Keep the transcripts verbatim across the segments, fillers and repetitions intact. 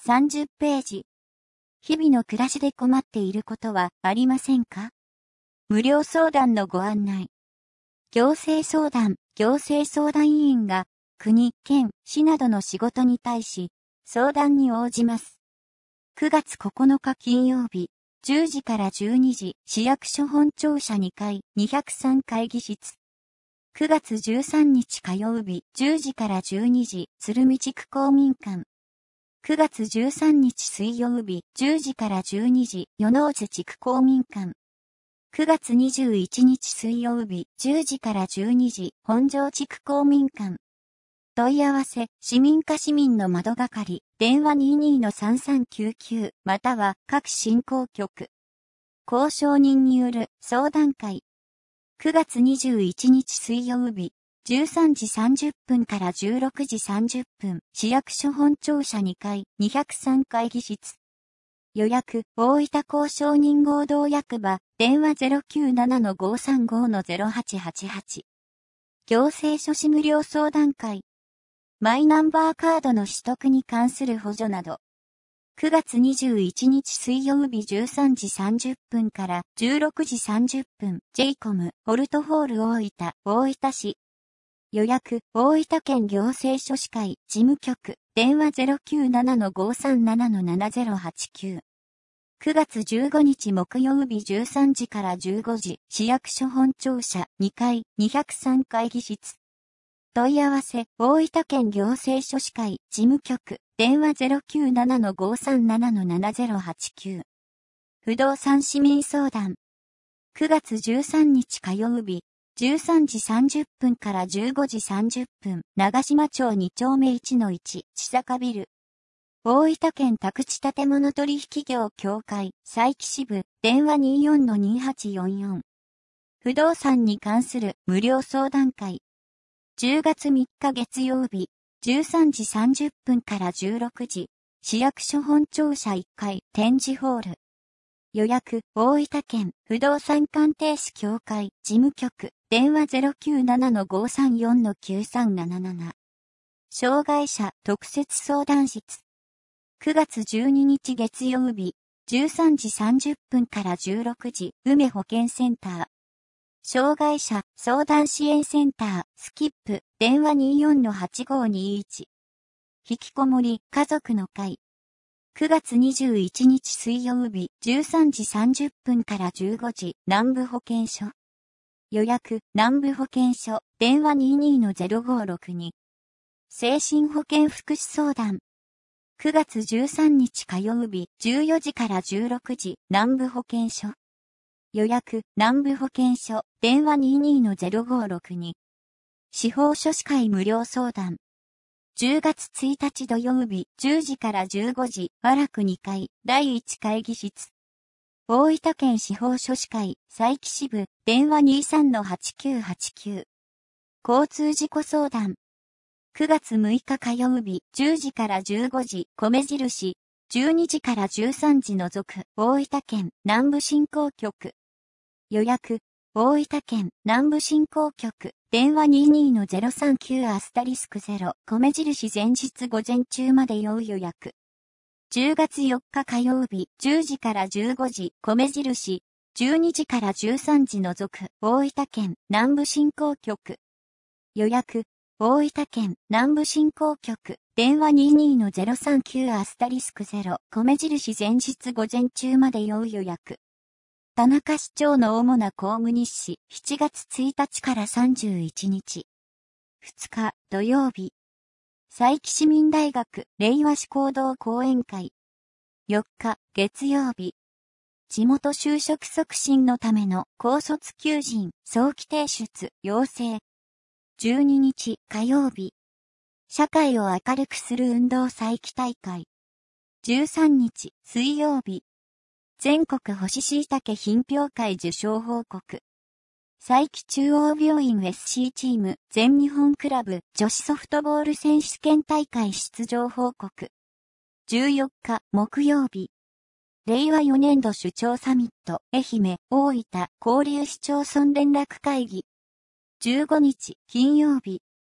さんじゅっページ。日々の暮らしで困っていることはありませんか？無料相談のご案内。行政相談、行政相談委員が国、県、市などの仕事に対し相談に応じます。くがつここのか金曜日、じゅうじからじゅうにじ、市役所本庁舎にかい、にひゃくさん会議室。くがつじゅうさんにち火曜日、じゅうじからじゅうにじ、鶴見地区公民館。くがつじゅうさんにち水曜日、じゅうじからじゅうにじ、与野津地区公民館。くがつにじゅういちにち水曜日、じゅうじからじゅうにじ、本庄地区公民館。問い合わせ、市民課市民の窓係、電話 にじゅうにのさんさんきゅうきゅう、または各振興局。交渉人による相談会。くがつにじゅういちにち水曜日、じゅうさんじさんじゅっぷんからじゅうろくじさんじゅっぷん、市役所本庁舎にかい、にひゃくさん会議室。予約、大分交渉人合同役場、電話 ゼロきゅうななのごさんごのゼロはちはちはち。行政書士無料相談会。マイナンバーカードの取得に関する補助など。くがつにじゅういちにち水曜日じゅうさんじさんじゅっぷんからじゅうろくじさんじゅっぷん、ジェイコム、ホルトホール大分、大分市。予約、大分県行政書士会、事務局、電話 ゼロきゅうななのごさんななのななゼロはちきゅう。くがつじゅうごにち木曜日じゅうさんじからじゅうごじ、市役所本庁舎にかい、にひゃくさん会議室。問い合わせ、大分県行政書士会、事務局、電話 ゼロきゅうななのごさんななのななゼロはちきゅう。不動産市民相談。くがつじゅうさんにち火曜日、じゅうさんじさんじゅっぷんからじゅうごじさんじゅっぷん、長島町にちょうめいちのいち、千坂ビル。大分県宅地建物取引業協会、佐伯支部、電話 にじゅうよんのにはちよんよん。不動産に関する無料相談会。じゅうがつみっか月曜日、じゅうさんじさんじゅっぷんからじゅうろくじ、市役所本庁舎いっかい、展示ホール。予約、大分県不動産鑑定士協会、事務局、電話 ゼロきゅうななのごさんよんのきゅうさんなななな。障害者特設相談室。くがつじゅうににち月曜日、じゅうさんじさんじゅっぷんからじゅうろくじ、梅保健センター。障害者相談支援センター、スキップ、電話 にじゅうよんのはちごにいち。引きこもり、家族の会。くがつにじゅういちにち水曜日、じゅうさんじさんじゅっぷんからじゅうごじ、南部保健所。予約、南部保健所、電話 にじゅうにのゼロごろくに。精神保健福祉相談。くがつじゅうさんにち火曜日、じゅうよじからじゅうろくじ、南部保健所。予約、南部保健所、電話 にじゅうにのゼロごろくに。司法書士会無料相談。じゅうがつついたち土曜日、じゅうじからじゅうごじ、和楽にかい、だいいち会議室。大分県司法書士会、佐伯支部、電話 にじゅうさんのはちきゅうはちきゅう。交通事故相談。くがつむいか火曜日、じゅうじからじゅうごじ、米印、じゅうにじからじゅうさんじ除く、大分県南部振興局。予約、大分県南部振興局、電話 にじゅうにのゼロさんきゅうアスタリスクゼロ、米印前日午前中まで要予約。じゅうがつよっか火曜日、じゅうじからじゅうごじ、米印、じゅうにじからじゅうさんじ除く、大分県南部振興局。予約、大分県南部振興局、電話 にじゅうにのゼロさんきゅうアスタリスクゼロ、米印前日午前中まで要予約。田中市長の主な公務日誌、しちがつついたちからさんじゅういちにち。ふつか、土曜日。佐伯市民大学、令和市行動講演会。よっか、月曜日。地元就職促進のための高卒求人、早期提出、要請。じゅうににち、火曜日。社会を明るくする運動佐伯大会。じゅうさんにち、水曜日。全国干し椎茸品評会受賞報告。佐伯中央病院 エスシー チーム全日本クラブ女子ソフトボール選手権大会出場報告。じゅうよっか木曜日。れいわよねんど首長サミット愛媛、大分交流市町村連絡会議。じゅうごにち金曜日。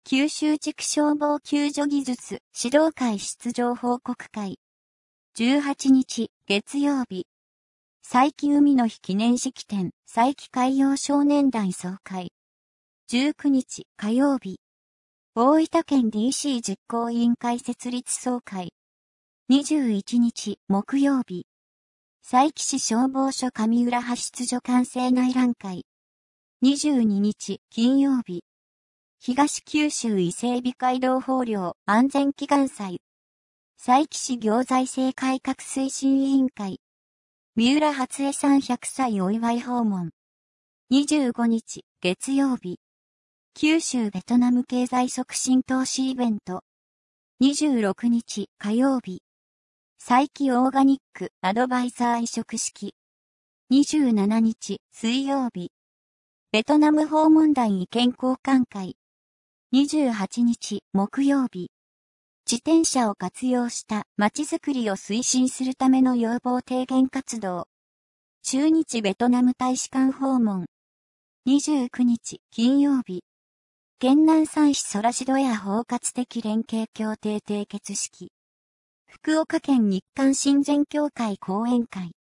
九州地区消防救助技術指導会出場報告会。じゅうはちにち月曜日。佐伯海の日記念式典佐伯海洋少年団総会。じゅうくにち火曜日。大分県 ディーシー 実行委員会設立総会。にじゅういちにち木曜日。佐伯市消防署上浦派出所完成内覧会。にじゅうににち金曜日。東九州伊勢海老街道豊漁安全祈願祭。佐伯市行財政改革推進委員会。三浦初江さんひゃくさいお祝い訪問。にじゅうごにち月曜日。九州ベトナム経済促進投資イベント。にじゅうろくにち火曜日。佐伯オーガニックアドバイザー委嘱式。にじゅうしちにち水曜日。ベトナム訪問団意見交換会。にじゅうはちにち木曜日。自転車を活用した街づくりを推進するための要望提言活動。駐日ベトナム大使館訪問。にじゅうくにち金曜日。県南山市空しどや包括的連携協定締結式。福岡県日韓親善協会講演会。